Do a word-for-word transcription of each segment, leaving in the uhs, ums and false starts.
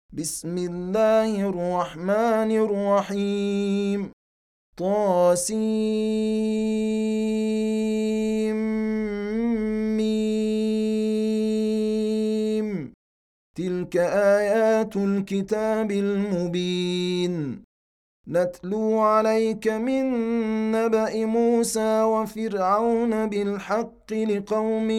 بسم الله الرحمن الرحيم. طاسيم. تلك آيات الكتاب المبين. نتلو عليك من نبأ موسى وفرعون بالحق لقوم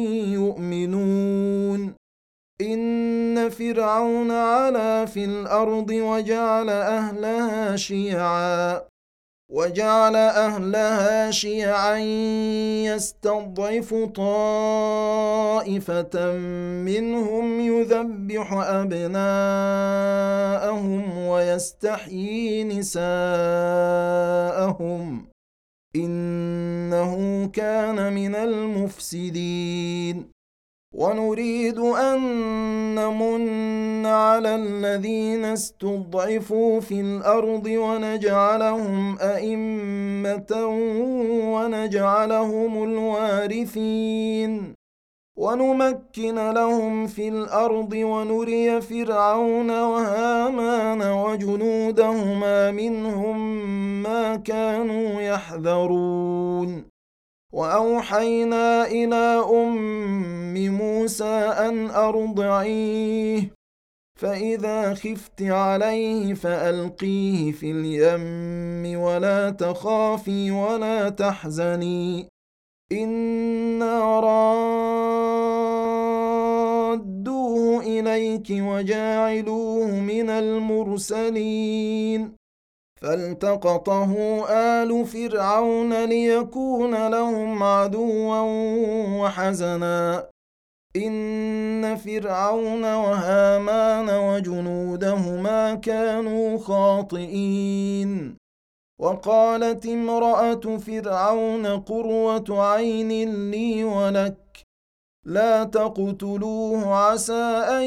يؤمنون. إن فرعون علا في الأرض وجعل أهلها شيعا وجعل أهلها شيعا يستضعف طائفة منهم يذبح أبناءهم ويستحيي نساءهم إنه كان من المفسدين. ونريد أن نمن على الذين استضعفوا في الأرض ونجعلهم أئمة ونجعلهم الوارثين ونمكن لهم في الأرض ونري فرعون وهامان وجنودهما منهم ما كانوا يحذرون. وأوحينا إلى أم موسى أن أرضعيه فإذا خفت عليه فألقيه في اليم ولا تخافي ولا تحزني إنا رادوه إليك وجاعلوه من المرسلين. فالتقطه آل فرعون ليكون لهم عدوا وحزنا إن فرعون وهامان وجنودهما كانوا خاطئين. وقالت امرأة فرعون قرة عين لي ولك لا تقتلوه عسى أن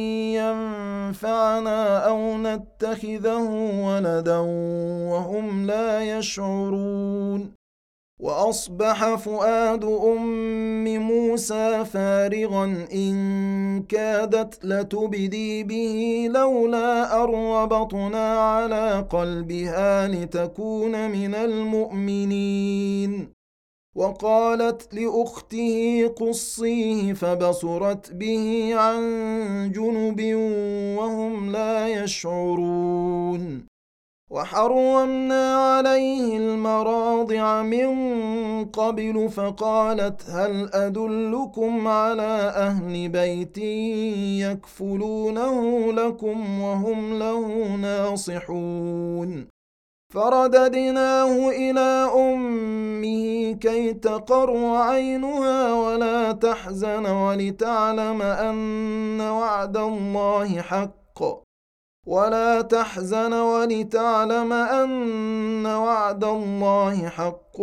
ينفعنا أو نتخذه ولدا وهم لا يشعرون. وأصبح فؤاد أم موسى فارغا إن كادت لتبدي به لولا أن ربطنا على قلبها لتكون من المؤمنين. وقالت لأخته قصيه فبصرت به عن جنب وهم لا يشعرون. وحرمنا عليه المراضع من قبل فقالت هل أدلكم على أهل بيت يكفلونه لكم وهم له ناصحون. فرددناه إلى أمه كي تقر عينها ولا تحزن ولتعلم أن وعد الله حق ولا تحزن ولتعلم أن وعد الله حق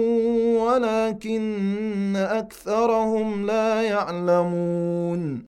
ولكن أكثرهم لا يعلمون.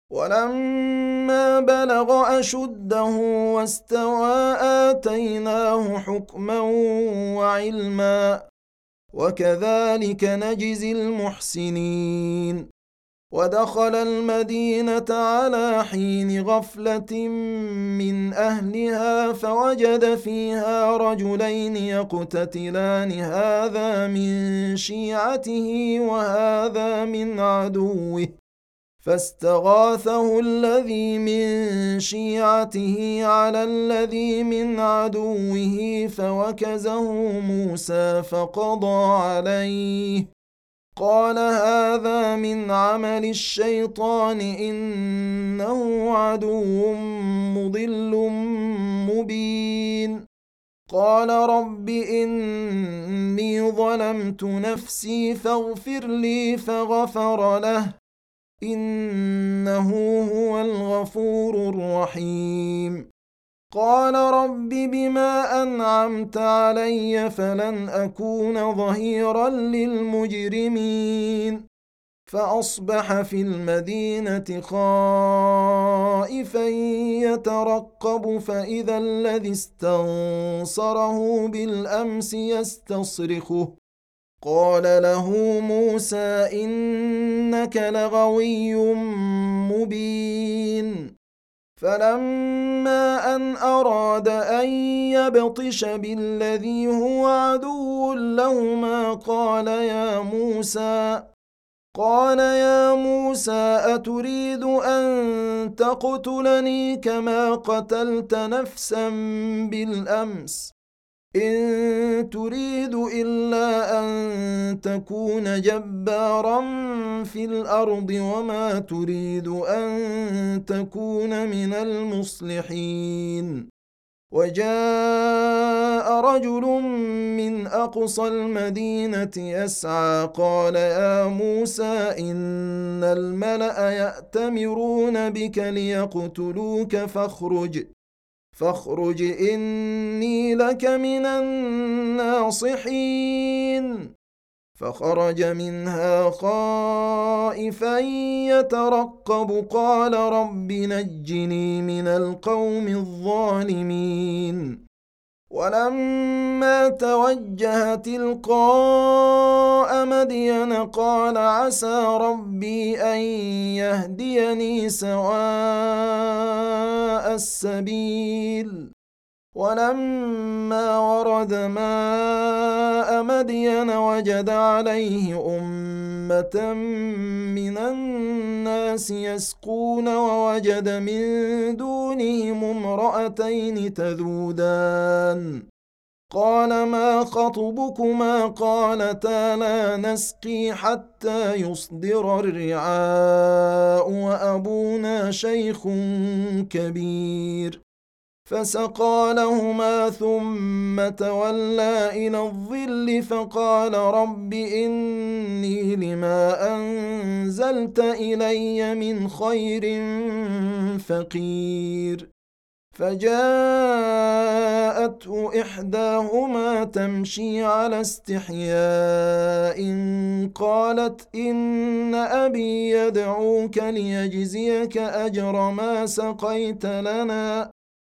ولما بلغ أشده واستوى آتيناه حكما وعلما وكذلك نجزي المحسنين. ودخل المدينة على حين غفلة من أهلها فوجد فيها رجلين يقتتلان هذا من شيعته وهذا من عدوه فاستغاثه الذي من شيعته على الذي من عدوه فوكزه موسى فقضى عليه قال هذا من عمل الشيطان إنه عدو مضل مبين. قال رب إني ظلمت نفسي فاغفر لي فغفر له إنه هو الغفور الرحيم. قال رب بما أنعمت علي فلن أكون ظهيرا للمجرمين. فأصبح في المدينة خائفا يترقب فإذا الذي استنصره بالأمس يستصرخه قال له موسى إنك لغوي مبين فلما أن أراد أن يبطش بالذي هو عدو لهما قال يا موسى قال يا موسى أتريد أن تقتلني كما قتلت نفسا بالأمس إن تريد إلا أن تكون جبارا في الأرض وما تريد أن تكون من المصلحين وجاء رجل من أقصى المدينة يسعى قال يا موسى إن الملأ يأتمرون بك ليقتلوك فاخرج فاخرج إني لك من الناصحين فخرج منها خائفا يترقب قال رب نجني من القوم الظالمين ولما توجه تلقاء مدين قال عسى ربي أن يهديني سواء السبيل ولما ورد ماء مدين وجد عليه أمة من الناس يسقون ووجد من دونهم امرأتين تذودان قال ما خطبكما قالتا لا نسقي حتى يصدر الرعاء وأبونا شيخ كبير فسقى لهما ثم تولى إلى الظل فقال رب إني لما أنزلت إلي من خير فقير فجاءته إحداهما تمشي على استحياء قالت إن أبي يدعوك ليجزيك أجر ما سقيت لنا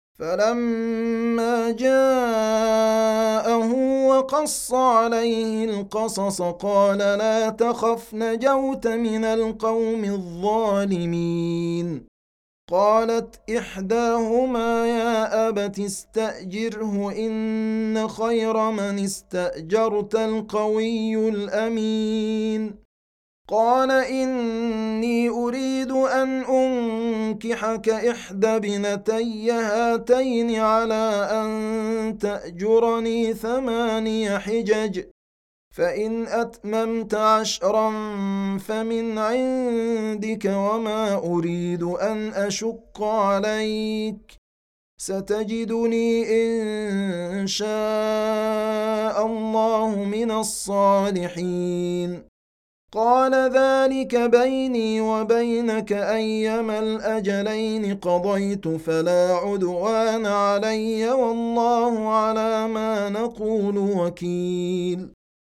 فلما جاءه وقص عليه القصص قال لا تخف نجوت من القوم الظالمين قالت إحداهما يا أبت استأجره إن خير من استأجرت القوي الأمين قال إني أريد أن أنكحك إحدى بنتي هاتين على أن تأجرني ثماني حجج فإن أتممت عشرا فمن عندك وما أريد أن أشق عليك ستجدني إن شاء الله من الصالحين قال ذلك بيني وبينك أيما الأجلين قضيت فلا عدوان علي والله على ما نقول وكيل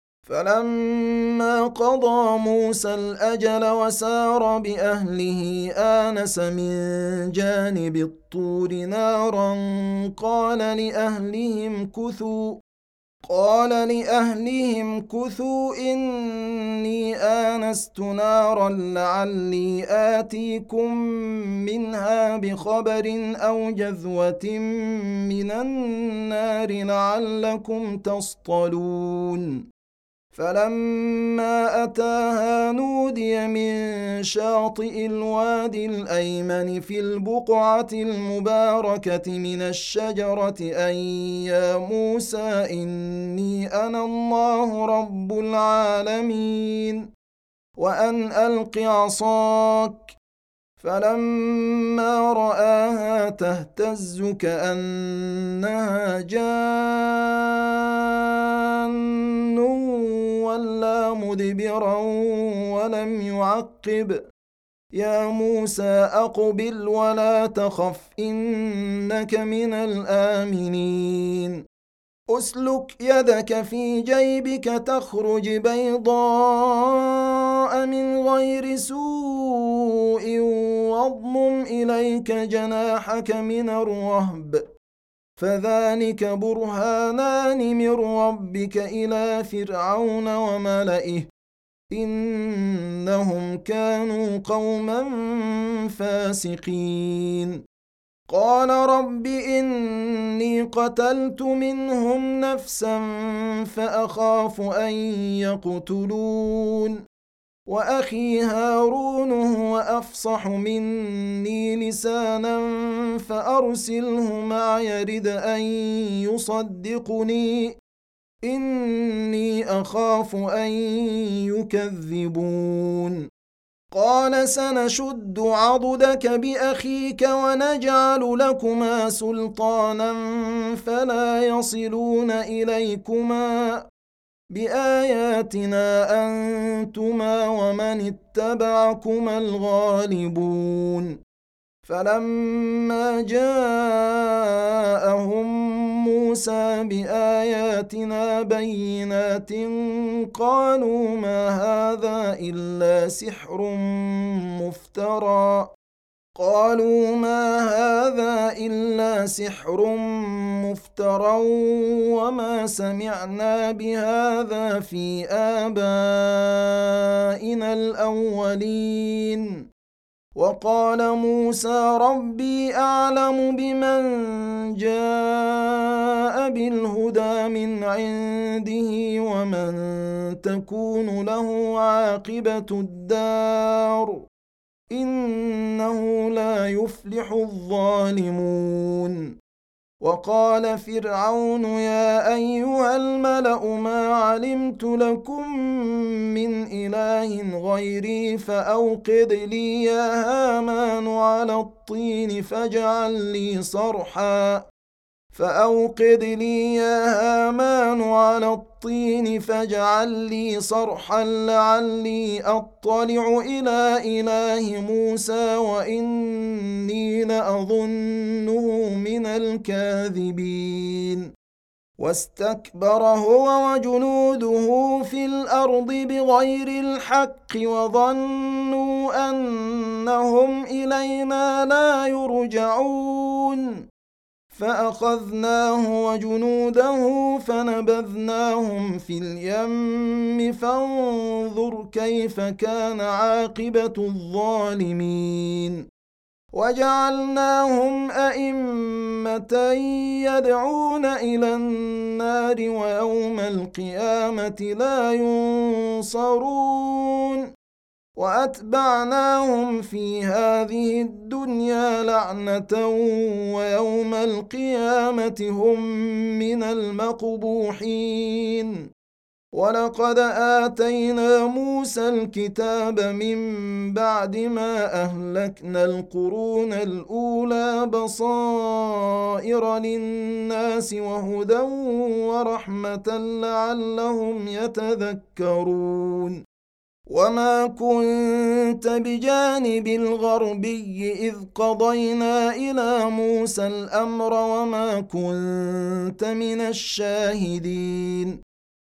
فلما قضى موسى الأجل وسار بأهله آنس من جانب الطور نارا قال لأهلهم كثوا قال لأهلهم كثوا إني آنست نارا لعلي آتيكم منها بخبر أو جذوة من النار لعلكم تصطلون فلما أتاها نودي من شاطئ الوادي الأيمن في البقعة المباركة من الشجرة أن يا موسى إني أنا الله رب العالمين وأن ألق عصاك فلما رآها تهتز كأنها جان ولا مدبرا ولم يعقب يا موسى أقبل ولا تخف إنك من الآمنين أسلك يدك في جيبك تخرج بيضاء من غير سوء واضمم إليك جناحك من الرهب فذلك برهانان من ربك إلى فرعون وملئه إنهم كانوا قوما فاسقين قال رب إني قتلت منهم نفسا فأخاف أن يقتلون وأخي هارون هو أفصح مني لسانا فأرسله معي يرد أن يصدقني إني أخاف أن يكذبون قال سنشد عضدك بأخيك ونجعل لكما سلطانا فلا يصلون إليكما بآياتنا أنتما ومن اتبعكما الغالبون فلما جاءهم موسى بآياتنا بينات قالوا ما هذا إلا سحر مفترى قالوا ما هذا إلا سحر مفترى وما سمعنا بهذا في آبائنا الأولين وقال موسى ربي أعلم بمن جاء بالهدى من عنده ومن تكون له عاقبة الدار إنه لا يفلح الظالمون وقال فرعون يا أيها الملأ ما علمت لكم من إله غيري فأوقد لي يا هامان على الطين فاجعل لي صرحا فأوقد لي يا هامان على الطين فاجعل لي صرحا لعلي أطلع إلى إله موسى وإني لأظنه من الكاذبين واستكبر هو وجنوده في الأرض بغير الحق وظنوا أنهم إلينا لا يرجعون فأخذناه وجنوده فنبذناهم في اليم فانظر كيف كان عاقبة الظالمين وجعلناهم أئمة يدعون إلى النار ويوم القيامة لا ينصرون وأتبعناهم في هذه الدنيا لعنة ويوم القيامة هم من المقبوحين ولقد آتينا موسى الكتاب من بعد ما أهلكنا القرون الأولى بصائر للناس وهدى ورحمة لعلهم يتذكرون وما كنت بجانب الغربي إذ قضينا إلى موسى الأمر وما كنت من الشاهدين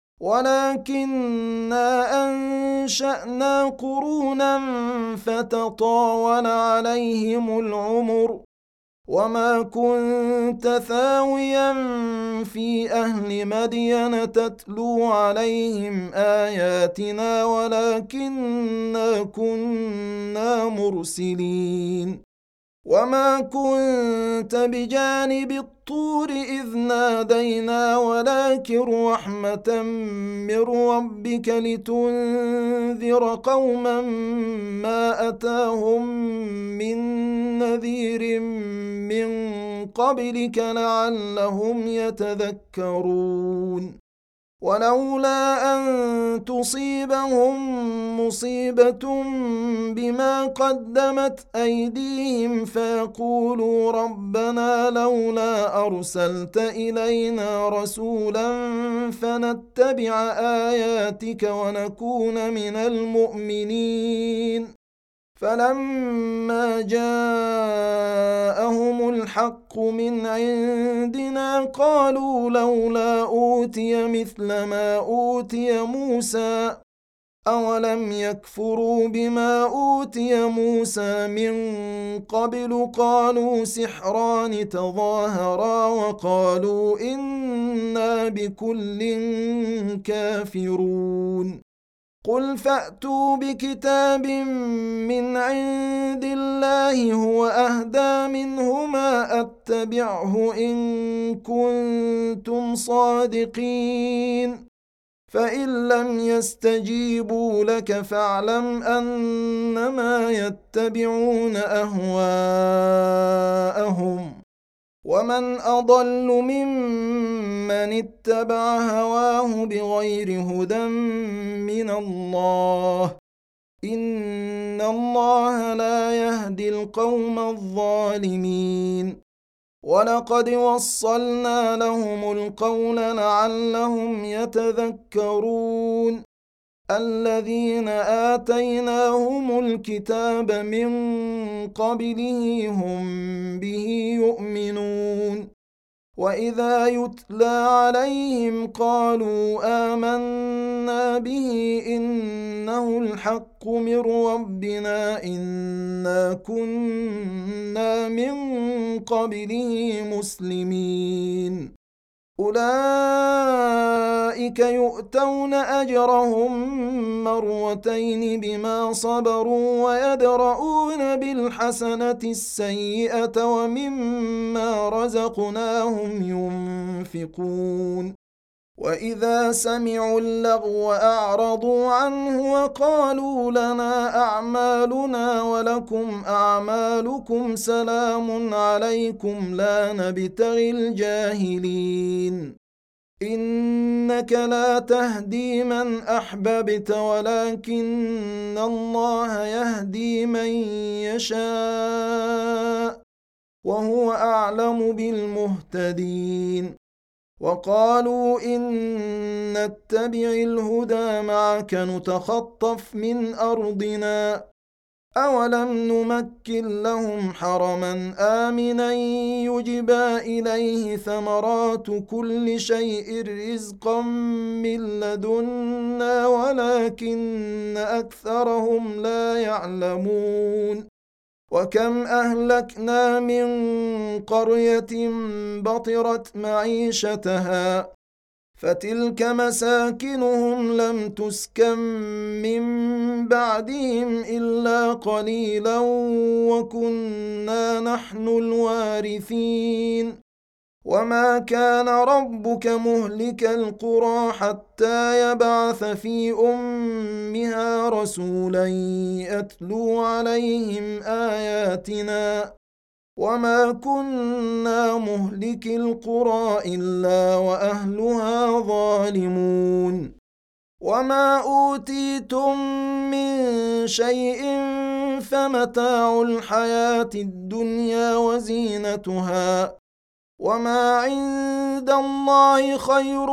ولكننا أنشأنا قرونا فتطاول عليهم العمر وما كنت ثاويا في أهل مدين تتلو عليهم آياتنا ولكننا كنا مرسلين وما كنت بجانب الطور إذ نادينا ولكن رحمة من ربك لتنذر قوما ما أتاهم من نذير من قبلك لعلهم يتذكرون ولولا أن تصيبهم مصيبة بما قدمت أيديهم فيقولوا ربنا لولا أرسلت إلينا رسولا فنتبع آياتك ونكون من المؤمنين فلما جاءهم الحق من عندنا قالوا لولا أوتي مثل ما أوتي موسى أولم يكفروا بما أوتي موسى من قبل قالوا سحران تظاهرا وقالوا إنا بكل كافرون قل فأتوا بكتاب من عند الله هو أهدى منهما أتبعه إن كنتم صادقين فإن لم يستجيبوا لك فاعلم أنما يتبعون أهواءهم ومن أضل ممن اتبع هواه بغير هدى من الله إن الله لا يهدي القوم الظالمين ولقد وصلنا لهم القول لعلهم يتذكرون الذين آتيناهم الكتاب من قبله هم به يؤمنون وإذا يتلى عليهم قالوا آمنا به إنه الحق من ربنا إنا كنا من قبله مسلمين أولئك يؤتون أجرهم مرتين بما صبروا ويدرؤون بالحسنة السيئة ومما رزقناهم ينفقون وإذا سمعوا اللغو أعرضوا عنه وقالوا لنا أعمالنا ولكم أعمالكم سلام عليكم لا نبتغي الجاهلين إنك لا تهدي من أحببت ولكن الله يهدي من يشاء وهو أعلم بالمهتدين وقالوا إن نتبع الهدى معك نتخطف من أرضنا أولم نمكن لهم حرما آمنا يجبى إليه ثمرات كل شيء رزقا من لدنا ولكن أكثرهم لا يعلمون وكم أهلكنا من قرية بطرت معيشتها فتلك مساكنهم لم تسكن من بعدهم إلا قليلا وكنا نحن الوارثين وما كان ربك مهلك القرى حتى يبعث في أمها رسولا يتلو عليهم آياتنا وما كنا مهلك القرى إلا وأهلها ظالمون وما أوتيتم من شيء فمتاع الحياة الدنيا وزينتها وما عند الله خير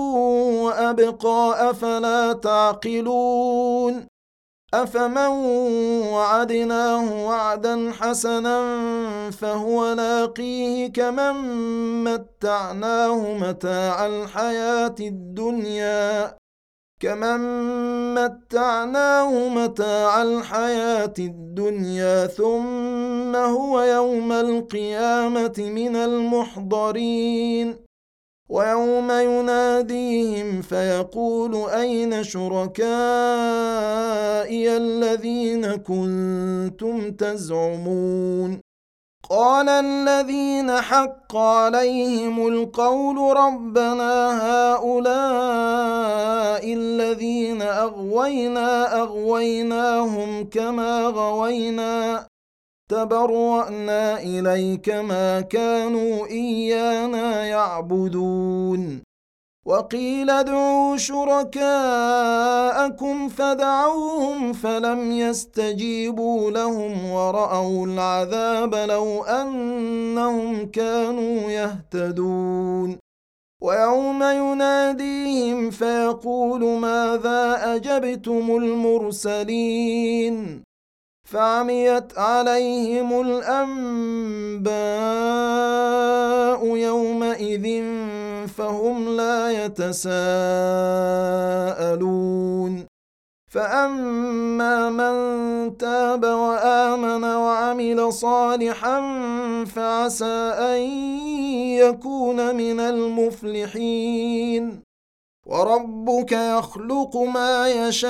وأبقى أفلا تعقلون أفمن وعدناه وعدا حسنا فهو لاقيه كمن متعناه متاع الحياة الدنيا كمن متعناه متاع الحياة الدنيا ثم هو يوم القيامة من المحضرين ويوم يناديهم فيقول أين شركائي الذين كنتم تزعمون قال الذين حق عليهم القول ربنا هؤلاء الذين أغوينا أغويناهم كما غوينا تبرأنا إليك ما كانوا إيانا يعبدون وقيل ادعوا شركاءكم فدعوهم فلم يستجيبوا لهم ورأوا العذاب لو أنهم كانوا يهتدون ويوم يناديهم فيقول ماذا أجبتم المرسلين فعميت عليهم الأنباء يومئذ فهم لا يتساءلون فأما من تاب وآمن وعمل صالحا فعسى أن يكون من المفلحين وربك يخلق ما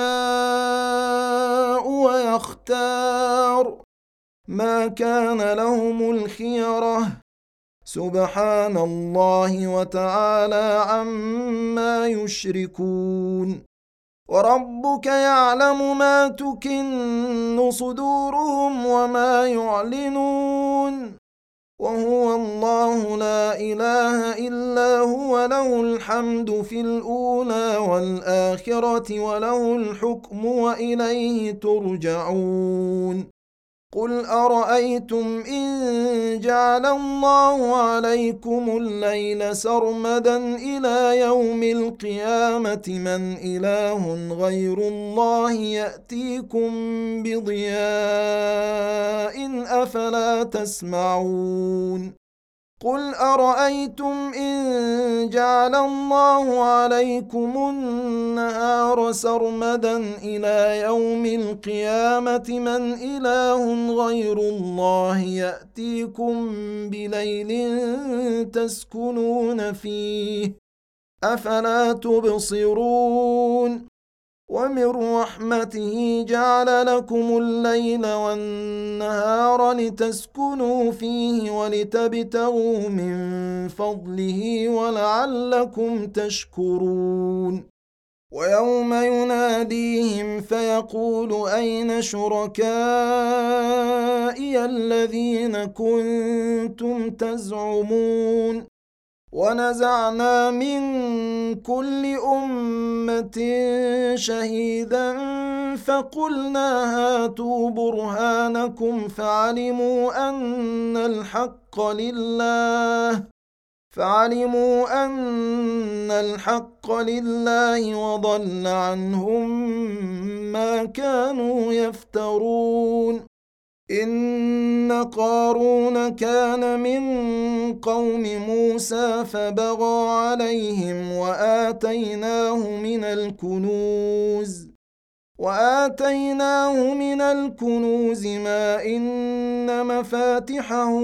يشاء ويختار ما كان لهم الخيرة سبحان الله وتعالى عما يشركون وربك يعلم ما تكن صدورهم وما يعلنون وهو الله لا إله إلا هو له الحمد في الأولى والآخرة وله الحكم وإليه ترجعون قل أرأيتم إن جعل الله عليكم الليل سرمدا إلى يوم القيامة من إله غير الله يأتيكم بضياء أفلا تسمعون قل أرأيتم إن جعل الله عليكم النهار سرمدا إلى يوم القيامة من إله غير الله يأتيكم بليل تسكنون فيه أفلا تبصرون ومن رحمته جعل لكم الليل والنهار لتسكنوا فيه ولتبتغوا من فضله ولعلكم تشكرون ويوم يناديهم فيقول أين شركائي الذين كنتم تزعمون ونزعنا من كل أمة شهيدا فقلنا هاتوا برهانكم فعلموا أن الحق لله فعلموا أن الحق لله وضل عنهم ما كانوا يفترون إن قارون كان من قوم موسى فبغى عليهم وآتيناه من الكنوز وآتيناه من الكنوز ما إن مفاتحه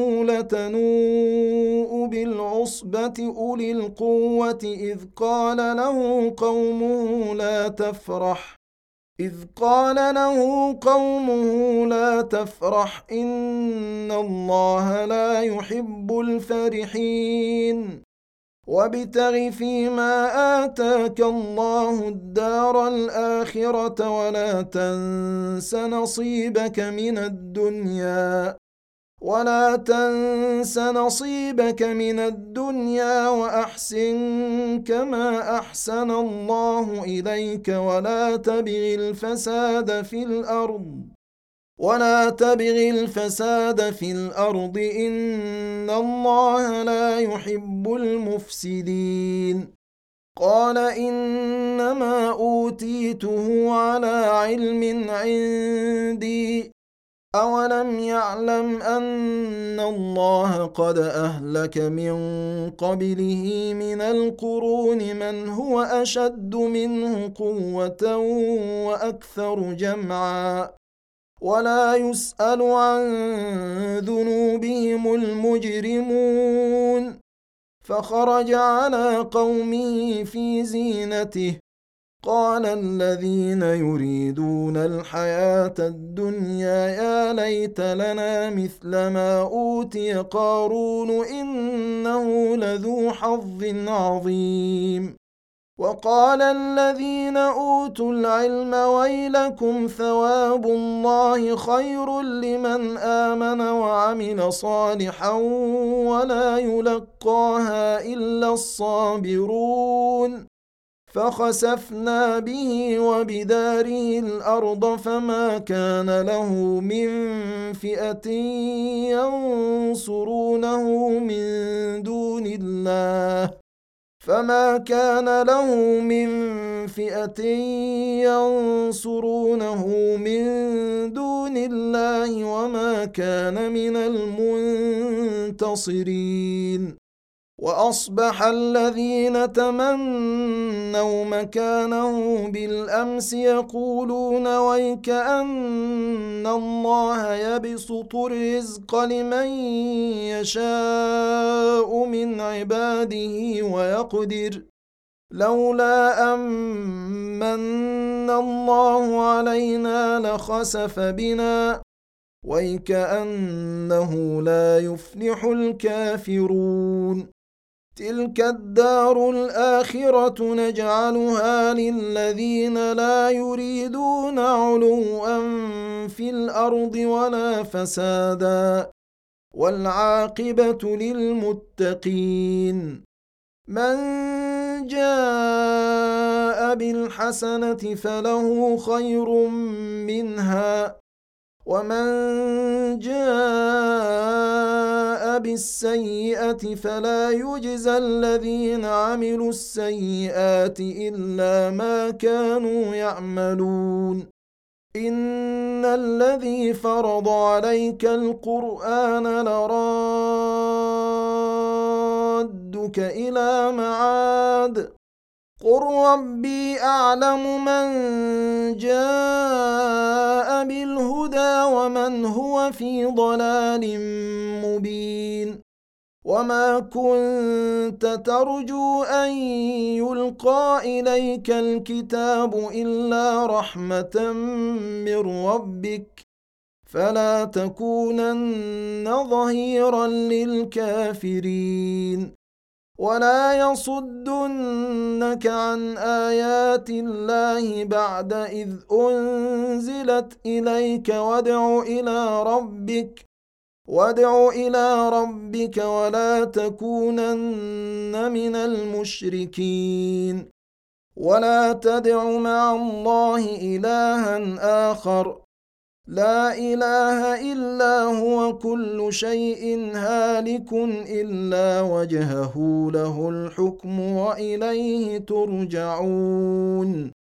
لتنوء بالعصبة أولي القوة إذ قال له قومه لا تفرح إذ قال له قومه لا تفرح إن الله لا يحب الفرحين وابتغ فيما آتاك الله الدار الآخرة ولا تنس نصيبك من الدنيا ولا تنس نصيبك من الدنيا وأحسن كما أحسن الله إليك ولا تبغ الفساد في الأرض ولا تبغ الفساد في الأرض إن الله لا يحب المفسدين قال إنما أوتيته على علم عندي أولم يعلم أن الله قد أهلك من قبله من القرون من هو أشد منه قوة وأكثر جمعا ولا يسأل عن ذنوبهم المجرمون فخرج على قومه في زينته قال الذين يريدون الحياة الدنيا يا ليت لنا مثل ما أوتي قارون إنه لذو حظ عظيم وقال الذين أوتوا العلم ويلكم ثواب الله خير لمن آمن وعمل صالحا ولا يلقاها إلا الصابرون فخسفنا به وبداره الأرض فما كان له من فئة ينصرونه من دون الله فما كان له من فئة ينصرونه من دون الله وما كان من المنتصرين وأصبح الذين تمنوا مكانه بالأمس يقولون ويك أن الله يبسط الرزق لمن يشاء من عباده ويقدر لولا أمن الله علينا لخسف بنا ويكأنه لا يفلح الكافرون تلك الدار الآخرة نجعلها للذين لا يريدون علوا في الأرض ولا فسادا والعاقبة للمتقين من جاء بالحسنة فله خير منها ومن جاء بالسيئة فلا يجزى الذين عملوا السيئات إلا ما كانوا يعملون إن الذي فرض عليك القرآن لرادك إلى معاد قل ربي أعلم من جاء بالهدى ومن هو في ضلال مبين وما كنت ترجو أن يلقى إليك الكتاب إلا رحمة من ربك فلا تكونن ظهيرا للكافرين ولا يصدنك عن آيات الله بعد إذ أنزلت إليك وادع إلى ربك وادع إلى ربك ولا تكونن من المشركين ولا تدع مع الله إلها آخر لا إله إلا هو كل شيء هالك إلا وجهه له الحكم وإليه ترجعون